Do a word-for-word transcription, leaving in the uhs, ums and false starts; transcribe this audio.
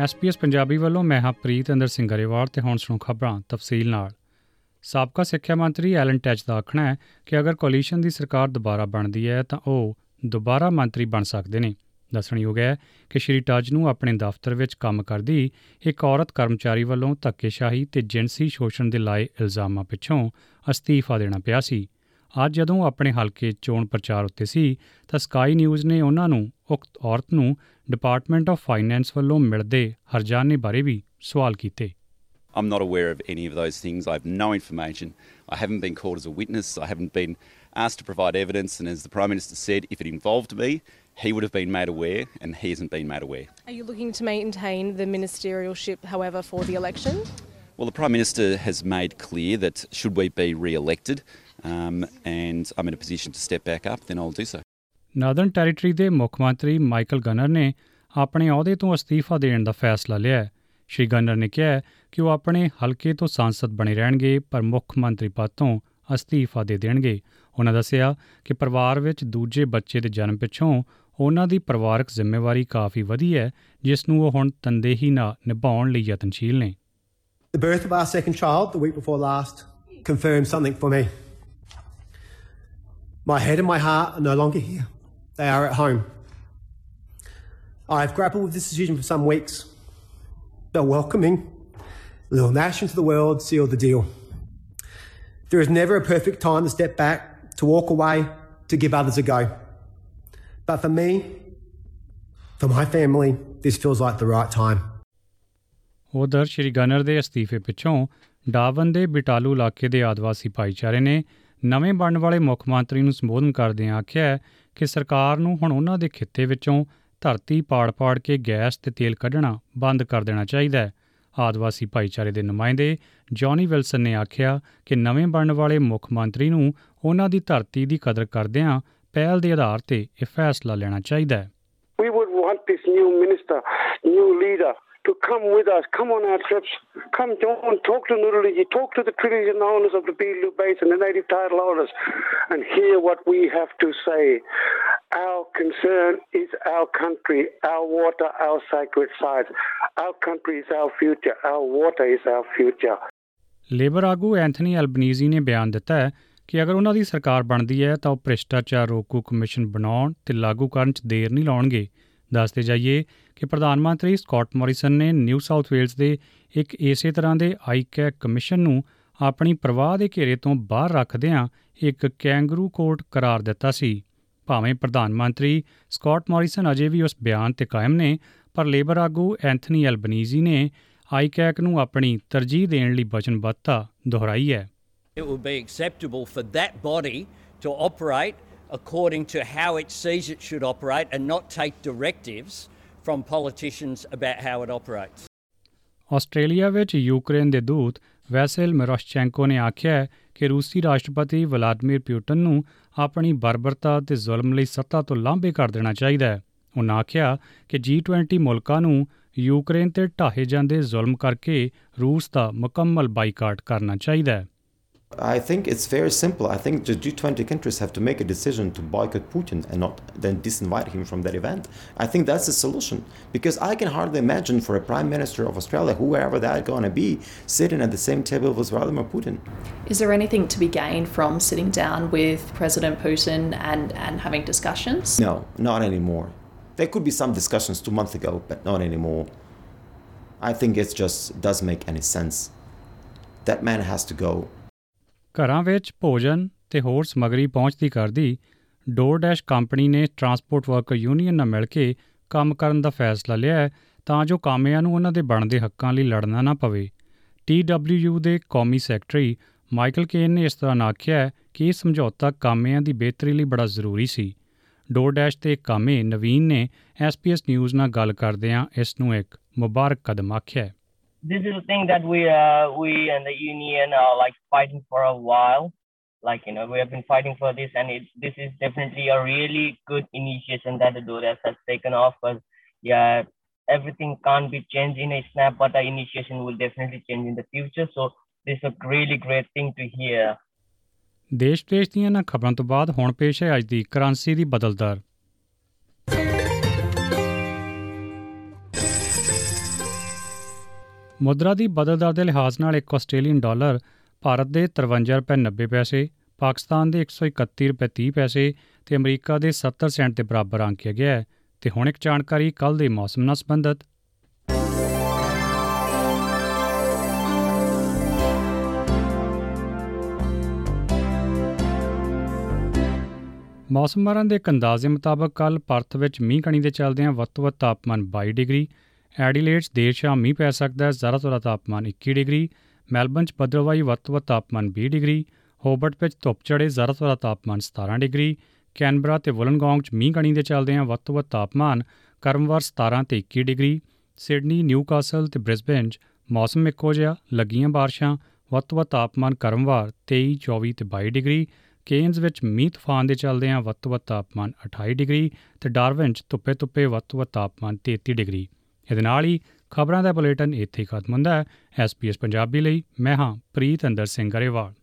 S P S Punjabi ਵੱਲੋਂ ਮੈਂ ਹਾਂ ਪ੍ਰੀਤਿੰਦਰ ਸਿੰਘ ਗਰੇਵਾਲ ਤੇ ਹੁਣ ਸੁਣੋ ਖਬਰਾਂ ਤਫਸੀਲ ਨਾਲ। ਸਾਬਕਾ ਸਿੱਖਿਆ ਮੰਤਰੀ ਐਲਨ ਟੈਚ ਦਾ ਆਖਣਾ ਹੈ ਕਿ ਅਗਰ ਕੋਲੀਸ਼ਨ ਦੀ ਸਰਕਾਰ ਦੁਬਾਰਾ ਬਣਦੀ ਹੈ ਤਾਂ ਉਹ ਦੁਬਾਰਾ ਮੰਤਰੀ ਬਣ ਸਕਦੇ ਨੇ। ਦੱਸਣਯੋਗ ਹੈ ਕਿ ਸ਼੍ਰੀ ਟੱਚ ਨੂੰ ਆਪਣੇ ਦਫ਼ਤਰ ਵਿੱਚ ਕੰਮ ਕਰਦੀ ਇੱਕ ਔਰਤ ਕਰਮਚਾਰੀ ਵੱਲੋਂ ਧੱਕੇਸ਼ਾਹੀ ਤੇ ਜਿਨਸੀ ਸ਼ੋਸ਼ਣ ਦੇ ਲਾਏ ਇਲਜ਼ਾਮਾਂ ਪਿੱਛੋਂ ਅਸਤੀਫਾ ਦੇਣਾ ਪਿਆ ਸੀ। ਅੱਜ ਜਦੋਂ ਆਪਣੇ ਹਲਕੇ ਚੋਣ ਪ੍ਰਚਾਰ ਉੱਤੇ ਸੀ ਤਾਂ ਸਕਾਈ ਨਿਊਜ਼ ਨੇ ਉਹਨਾਂ ਨੂੰ ਉਕਤ ਔਰਤ ਨੂੰ ਡਿਪਾਰਟਮੈਂਟ ਆਫ ਫਾਈਨੈਂਸ ਵੱਲੋਂ ਮਿਲਦੇ ਹਰਜਾਨੇ ਬਾਰੇ ਵੀ ਸਵਾਲ ਕੀਤੇ। I'm not aware of any of those things. I have no information. I haven't been called as a witness. I haven't been asked to provide evidence. And as the Prime Minister said, if it involved me, he would have been made aware, and he hasn't been made aware. Are you looking to maintain the ministerialship, however, for the election? Well, the Prime Minister has made clear that should we be re-elected um, and I'm in a position to step back up, then I'll do so. Northern Territory ਦੇ ਮੁੱਖ ਮੰਤਰੀ Michael ਗਨਰ ਨੇ ਆਪਣੇ ਅਹੁਦੇ ਤੋਂ ਅਸਤੀਫਾ ਦੇਣ ਦਾ ਫੈਸਲਾ ਲਿਆ ਹੈ। ਸ਼੍ਰੀ ਗਨਰ ਨੇ ਕਿਹਾ ਕਿ ਉਹ ਆਪਣੇ ਹਲਕੇ ਤੋਂ ਸਾਂਸਦ ਬਣੇ ਰਹਿਣਗੇ ਪਰ ਮੁੱਖ ਮੰਤਰੀ ਪਦ ਤੋਂ ਅਸਤੀਫਾ ਦੇ ਦੇਣਗੇ। ਉਹਨਾਂ ਦੱਸਿਆ ਕਿ ਪਰਿਵਾਰ ਵਿੱਚ ਦੂਜੇ ਬੱਚੇ ਦੇ ਜਨਮ ਪਿੱਛੋਂ ਉਹਨਾਂ ਦੀ ਪਰਿਵਾਰਕ ਜ਼ਿੰਮੇਵਾਰੀ ਕਾਫੀ ਵਧੀ ਹੈ, ਜਿਸ ਨੂੰ ਉਹ ਹੁਣ ਤਨਦੇਹੀ ਨਾਲ ਨਿਭਾਉਣ ਲਈ ਯਤਨਸ਼ੀਲ ਨੇ। The birth of our second child the week before last confirmed something for me. My head and my heart are no longer here. They are at home. I've grappled with this decision for some weeks, but welcoming little Nash into the world sealed the deal. There is never a perfect time to step back, to walk away, to give others a go. But for me, for my family, this feels like the right time. ਉਧਰ ਸ਼੍ਰੀ ਗਨਰ ਦੇ ਅਸਤੀਫੇ ਪਿੱਛੋਂ ਡਾਵਨ ਦੇ ਬਿਟਾਲੂ ਇਲਾਕੇ ਦੇ ਆਦਿਵਾਸੀ ਭਾਈਚਾਰੇ ਨੇ ਨਵੇਂ ਬਣਨ ਵਾਲੇ ਮੁੱਖ ਮੰਤਰੀ ਨੂੰ ਸੰਬੋਧਨ ਕਰਦਿਆਂ ਆਖਿਆ ਕਿ ਸਰਕਾਰ ਨੂੰ ਹੁਣ ਉਹਨਾਂ ਦੇ ਖਿੱਤੇ ਵਿੱਚੋਂ ਧਰਤੀ ਪਾੜ-ਪਾੜ ਕੇ ਗੈਸ ਤੇ ਤੇਲ ਕੱਢਣਾ ਬੰਦ ਕਰ ਦੇਣਾ ਚਾਹੀਦਾ ਹੈ। ਆਦਿਵਾਸੀ ਭਾਈਚਾਰੇ ਦੇ ਨੁਮਾਇੰਦੇ ਜੌਨੀ ਵਿਲਸਨ ਨੇ ਆਖਿਆ ਕਿ ਨਵੇਂ ਬਣਨ ਵਾਲੇ ਮੁੱਖ ਮੰਤਰੀ ਨੂੰ ਉਹਨਾਂ ਦੀ ਧਰਤੀ ਦੀ ਕਦਰ ਕਰਦਿਆਂ ਪਹਿਲ ਦੇ ਆਧਾਰ ਤੇ ਇਹ ਫੈਸਲਾ ਲੈਣਾ ਚਾਹੀਦਾ ਹੈ। We would want this new minister, new leader to come with us, come on our trips, come join, talk to Nuruliji, talk to the traditional owners of the Beetaloo Basin, the native title holders, and hear what we have to say. Our concern is our country, our water, our sacred sites. Our country is our future, our water is our future. Labour ਆਗੂ Anthony Albanese ਨੇ ਬਿਆਨ ਦਿੱਤਾ ਹੈ ਕਿ ਅਗਰ ਉਹਨਾਂ ਦੀ ਸਰਕਾਰ ਬਣਦੀ ਹੈ ਤਾਂ ਉਹ ਭ੍ਰਿਸ਼ਟਾਚਾਰ ਰੋਕੂ ਕਮਿਸ਼ਨ ਬਣਾਉਣ ਤੇ ਲਾਗੂ ਕਰਨ 'ਚ ਦੇਰ ਨਹੀਂ ਲਾਉਣਗੇ। ਦੱਸਦੇ ਜਾਈਏ ਕਿ ਪ੍ਰਧਾਨ ਮੰਤਰੀ ਸਕਾਟ ਮੋਰਿਸਨ ਨੇ ਨਿਊ ਸਾਊਥ ਵੇਲਜ਼ ਦੇ ਇੱਕ ਇਸੇ ਤਰ੍ਹਾਂ ਦੇ ਆਈਕੈਕ ਕਮਿਸ਼ਨ ਨੂੰ ਆਪਣੀ ਪ੍ਰਵਾਹ ਦੇ ਘੇਰੇ ਤੋਂ ਬਾਹਰ ਰੱਖਦਿਆਂ ਇੱਕ ਕੈਂਗਰੂ ਕੋਰਟ ਕਰਾਰ ਦਿੱਤਾ ਸੀ। ਭਾਵੇਂ ਪ੍ਰਧਾਨ ਮੰਤਰੀ ਸਕਾਟ ਮੋਰਿਸਨ ਅਜੇ ਵੀ ਉਸ ਬਿਆਨ ਤੇ ਕਾਇਮ ਨੇ, ਪਰ ਲੇਬਰ ਆਗੂ ਐਂਥਨੀ ਐਲਬਨੀਜ਼ੀ ਨੇ ਆਈਕੈਕ ਨੂੰ ਆਪਣੀ ਤਰਜੀਹ ਦੇਣ ਲਈ ਵਚਨਬੱਧਤਾ ਦੁਹਰਾਈ ਹੈ। It would be acceptable for that body to operate according to how it sees it should operate and not take directives from politicians about how it operates. Australia ਵਿੱਚ ਯੂਕਰੇਨ ਦੇ ਦੂਤ ਵੈਸੇਲ ਮਿਰੋਸ਼ਚੈਂਕੋ ਨੇ ਆਖਿਆ ਕਿ ਰੂਸੀ ਰਾਸ਼ਟਰਪਤੀ ਵਲਾਦੀਮੀਰ ਪੁਟਿਨ ਨੂੰ ਆਪਣੀ ਬਰਬਰਤਾ ਤੇ ਜ਼ੁਲਮ ਲਈ ਸੱਤਾ ਤੋਂ ਲਾਂਭੇ ਕਰ ਦੇਣਾ ਚਾਹੀਦਾ ਹੈ। ਉਨ੍ਹਾਂ ਆਖਿਆ ਕਿ ਜੀ ਟਵੈਂਟੀ ਮੁਲਕਾਂ ਨੂੰ ਯੂਕਰੇਨ ਤੇ ਢਾਹੇ ਜਾਂਦੇ ਜ਼ੁਲਮ ਕਰਕੇ ਰੂਸ ਦਾ ਮੁਕੰਮਲ ਬਾਈਕਾਟ ਕਰਨਾ ਚਾਹੀਦਾ ਹੈ। I think it's very simple. I think the G twenty countries have to make a decision to boycott Putin and not then disinvite him from that event. I think that's the solution, because I can hardly imagine for a Prime Minister of Australia, whoever that's going to be, sitting at the same table with Vladimir Putin. Is there anything to be gained from sitting down with President Putin and, and having discussions? No, not anymore. There could be some discussions two months ago, but not anymore. I think it just doesn't make any sense. That man has to go. ਘਰਾਂ ਵਿੱਚ ਭੋਜਨ ਤੇ ਹੋਰ ਸਮੱਗਰੀ ਪਹੁੰਚਦੀ ਕਰਦੀ DoorDash company ਨੇ Transport Worker Union ਨਾਲ ਮਿਲ ਕੇ ਕੰਮ ਕਰਨ ਦਾ ਫੈਸਲਾ ਲਿਆ ਹੈ ਤਾਂ ਜੋ ਕਾਮਿਆਂ ਨੂੰ ਉਹਨਾਂ ਦੇ ਬਣਦੇ ਹੱਕਾਂ ਲਈ ਲੜਨਾ ਨਾ ਪਵੇ। ਟੀ ਡਬਲਿਊ ਯੂ ਦੇ ਕੌਮੀ ਸੈਕਟਰੀ ਮਾਈਕਲ ਕੇਨ ਨੇ ਇਸ ਤਰ੍ਹਾਂ ਆਖਿਆ ਕਿ ਇਹ ਸਮਝੌਤਾ ਕਾਮਿਆਂ ਦੀ ਬਿਹਤਰੀ ਲਈ ਬੜਾ ਜ਼ਰੂਰੀ ਸੀ। ਡੋਰਡੈਸ਼ ਦੇ ਕਾਮੇ ਨਵੀਨ ਨੇ ਐਸ ਪੀ ਐਸ ਨਿਊਜ਼ ਨਾਲ ਗੱਲ ਕਰਦਿਆਂ ਇਸ ਨੂੰ ਇੱਕ ਮੁਬਾਰਕ ਕਦਮ ਆਖਿਆ। This is a thing that we uh, we and the union are like fighting for a while. Like, you know, we have been fighting for this, and it, this is definitely a really good initiation that the DORDAS has taken off. But yeah, everything can't be changed in a snap, but the initiation will definitely change in the future. So this is a really great thing to hear. ਦੇਸ਼ ਵਿਦੇਸ਼ ਦੀਆਂ ਇਹਨਾਂ ਖਬਰਾਂ ਤੋਂ ਬਾਅਦ ਹੁਣ ਪੇਸ਼ ਹੈ ਅੱਜ ਦੀ ਕਰੰਸੀ ਦੀ ਬਦਲ ਦਰ। ਮੁਦਰਾ ਦੀ ਬਦਲ ਦਰ ਦੇ ਲਿਹਾਜ਼ ਨਾਲ ਇੱਕ ਆਸਟ੍ਰੇਲੀਅਨ ਡਾਲਰ ਭਾਰਤ ਦੇ ਤਰਵੰਜਾ ਰੁਪਏ ਨੱਬੇ ਪੈਸੇ, ਪਾਕਿਸਤਾਨ ਦੇ ਇੱਕ ਸੌ ਇਕੱਤੀ ਰੁਪਏ ਤੀਹ ਪੈਸੇ ਤੇ ਅਮਰੀਕਾ ਦੇ ਸੱਤਰ ਸੈਂਟ ਦੇ ਬਰਾਬਰ ਆਂਕਿਆ ਗਿਆ ਹੈ। ਤੇ ਹੁਣ ਇੱਕ ਜਾਣਕਾਰੀ ਕੱਲ੍ਹ ਦੇ ਮੌਸਮ ਨਾਲ ਸੰਬੰਧਿਤ। ਮੌਸਮ ਮਾਹਰਾਂ ਦੇ ਇੱਕ ਅੰਦਾਜ਼ੇ ਮੁਤਾਬਕ ਕੱਲ੍ਹ ਪਰਥ ਵਿੱਚ ਮੀਂਹ ਕਣੀ ਦੇ ਚੱਲਦਿਆਂ ਵੱਧ ਤੋਂ ਵੱਧ ਤਾਪਮਾਨ ਬਾਈ ਡਿਗਰੀ, ਐਡੀਲੇਡ 'ਚ ਦੇਰ ਸ਼ਾਮ ਮੀਂਹ ਪੈ ਸਕਦਾ ਹੈ, ਜ਼ਰਾ ਤੋਂ ਜ਼ਰਾ ਤਾਪਮਾਨ ਇੱਕੀ ਡਿਗਰੀ, ਮੈਲਬਨ 'ਚ ਬੱਦਲਵਾਈ ਵੱਧ ਤੋਂ ਵੱਧ ਤਾਪਮਾਨ ਵੀਹ ਡਿਗਰੀ, ਹੋਬਰਟ ਵਿੱਚ ਧੁੱਪ ਚੜ੍ਹੇ ਜ਼ਰਾ ਤੋਂ ਜ਼ਰਾ ਤਾਪਮਾਨ ਸਤਾਰਾਂ ਡਿਗਰੀ, ਕੈਨਬਰਾ ਤੇ ਵੁਲਨਗੌਂਗ 'ਚ ਮੀਂਹ ਕਣੀ ਦੇ ਚੱਲਦਿਆਂ ਵੱਧ ਤੋਂ ਵੱਧ ਤਾਪਮਾਨ ਕਰਮਵਾਰ ਸਤਾਰਾਂ ਤੇ ਇੱਕੀ ਡਿਗਰੀ, ਸਿਡਨੀ, ਨਿਊਕਾਸਲ ਤੇ ਬ੍ਰਿਸਬੇਨ 'ਚ ਮੌਸਮ ਇੱਕੋ ਜਿਹਾ, ਲੱਗੀਆਂ ਬਾਰਿਸ਼ਾਂ, ਵੱਧ ਤੋਂ ਵੱਧ ਤਾਪਮਾਨ ਕਰਮਵਾਰ ਤੇਈ, ਚੌਵੀ ਤੇ ਬਾਈ ਡਿਗਰੀ, ਕੇਨਜ਼ ਵਿੱਚ ਮੀਂਹ ਤੂਫਾਨ ਦੇ ਚੱਲਦਿਆਂ ਵੱਧ ਤੋਂ ਵੱਧ ਤਾਪਮਾਨ ਅਠਾਈ ਡਿਗਰੀ ਤੇ ਡਾਰਵਿਨ 'ਚ ਧੁੱਪੇ ਧੁੱਪੇ ਵੱਧ ਤੋਂ ਵੱਧ ਤਾਪਮਾਨ ਤੇਤੀ ਡਿਗਰੀ। ਇਹਦੇ ਨਾਲ ਹੀ ਖਬਰਾਂ ਦਾ ਬੁਲੇਟਿਨ ਇੱਥੇ ਹੀ ਖਤਮ ਹੁੰਦਾ ਹੈ। ਐਸ ਪੀ ਐਸ ਪੰਜਾਬੀ ਲਈ ਮੈਂ ਹਾਂ ਪ੍ਰੀਤ ਅੰਦਰ ਸਿੰਘ ਗਰੇਵਾਲ।